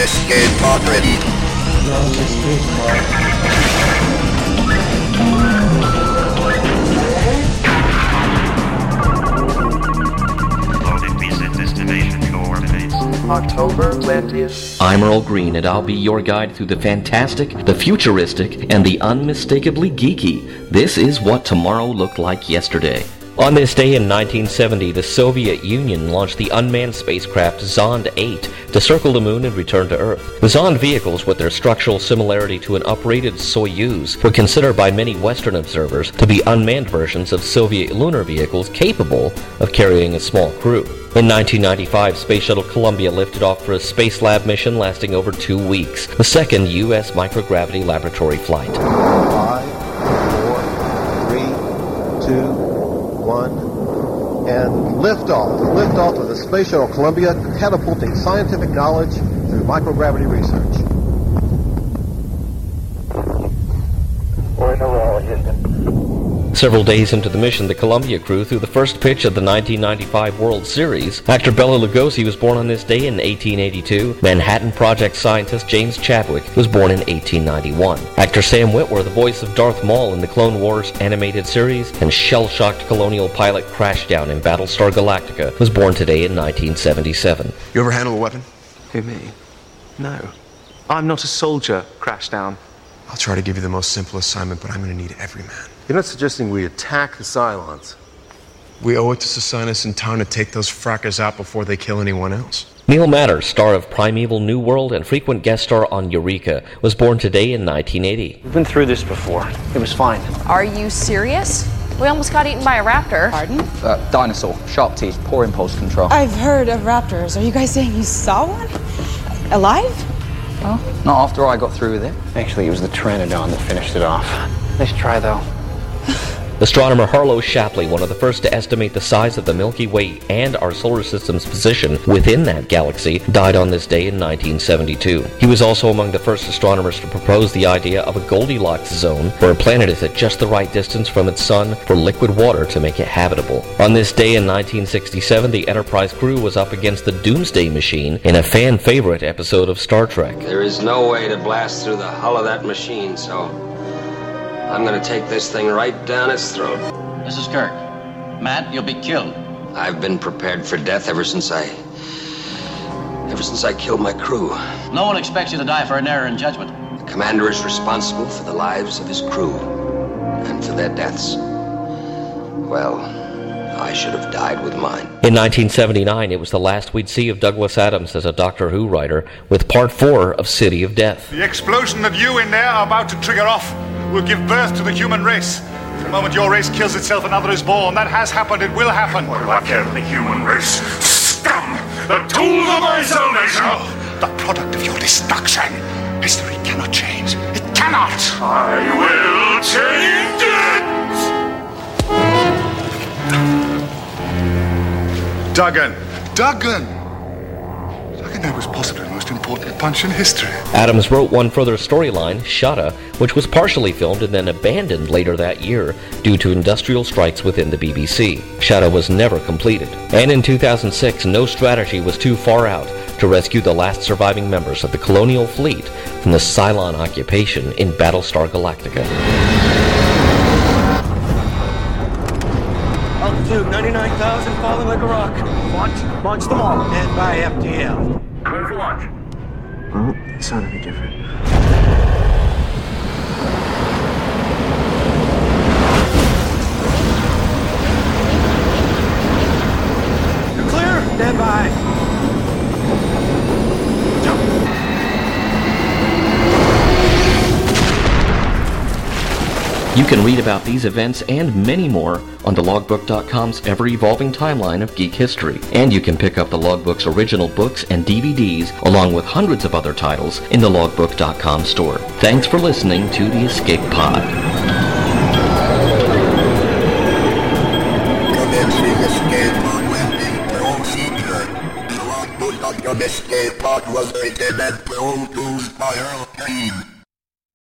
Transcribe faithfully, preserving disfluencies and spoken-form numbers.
escape pod ready. Launch escape pod. October twentieth. I'm Earl Green, and I'll be your guide through the fantastic, the futuristic, and the unmistakably geeky. This is what tomorrow looked like yesterday. On this day in nineteen seventy, the Soviet Union launched the unmanned spacecraft Zond eight to circle the moon and return to Earth. The Zond vehicles, with their structural similarity to an uprated Soyuz, were considered by many Western observers to be unmanned versions of Soviet lunar vehicles capable of carrying a small crew. In nineteen ninety-five, Space Shuttle Columbia lifted off for a Space Lab mission lasting over two weeks, the second U S microgravity laboratory flight. Five, four, three, two, one, and liftoff. Liftoff of the Space Shuttle Columbia, catapulting scientific knowledge through microgravity research. We're in a row, Houston. Several days into the mission, the Columbia crew threw the first pitch of the nineteen ninety-five World Series. Actor Bela Lugosi was born on this day in eighteen eighty-two. Manhattan Project scientist James Chadwick was born in eighteen ninety-one. Actor Sam Witwer, the voice of Darth Maul in the Clone Wars animated series, and shell-shocked colonial pilot Crashdown in Battlestar Galactica, was born today in nineteen seventy-seven. You ever handle a weapon? Who, me? No. I'm not a soldier, Crashdown. I'll try to give you the most simple assignment, but I'm going to need every man. You're not suggesting we attack the Cylons? We owe it to Sissinus and Tarn to take those frackers out before they kill anyone else. Neil Matter, star of Primeval New World and frequent guest star on Eureka, was born today in nineteen eighty. We've been through this before. It was fine. Are you serious? We almost got eaten by a raptor. Pardon? Uh, dinosaur, sharp teeth, poor impulse control. I've heard of raptors. Are you guys saying you saw one? Alive? Well, not after I got through with it. Actually, it was the Pteranodon that finished it off. Nice try, though. Astronomer Harlow Shapley, one of the first to estimate the size of the Milky Way and our solar system's position within that galaxy, died on this day in nineteen seventy-two. He was also among the first astronomers to propose the idea of a Goldilocks zone, where a planet is at just the right distance from its sun for liquid water to make it habitable. On this day in nineteen sixty-seven, the Enterprise crew was up against the Doomsday Machine in a fan-favorite episode of Star Trek. There is no way to blast through the hull of that machine, so I'm gonna take this thing right down its throat. This is Kirk. Matt, you'll be killed. I've been prepared for death ever since I... ever since I killed my crew. No one expects you to die for an error in judgment. The commander is responsible for the lives of his crew and for their deaths. Well, I should have died with mine. In nineteen seventy-nine, it was the last we'd see of Douglas Adams as a Doctor Who writer, with Part four of City of Death. The explosion that you in there are about to trigger off will give birth to the human race. The moment your race kills itself, another is born. That has happened, it will happen. What do I care for the human race? Scum! The tools of my salvation! The product of your destruction. History cannot change. It cannot! I will change it! Duggan! Duggan! That was possibly the most important punch in history. Adams wrote one further storyline, Shada, which was partially filmed and then abandoned later that year due to industrial strikes within the B B C. Shada was never completed. And in two thousand six, no strategy was too far out to rescue the last surviving members of the Colonial Fleet from the Cylon occupation in Battlestar Galactica. Altitude ninety-nine thousand, falling like a rock. Launch. Launch them all. And by F T L. Clear for launch. Well, it sounded a bit different. You're clear. Stand by. Jump. You can read about these events and many more on the logbook dot com's ever-evolving timeline of geek history. And you can pick up the Logbook's original books and D V Ds, along with hundreds of other titles, in the logbook dot com store. Thanks for listening to the Escape Pod. Commencing escape pod weapon procedure. The logbook of escape pod was written and produced by Earl Green.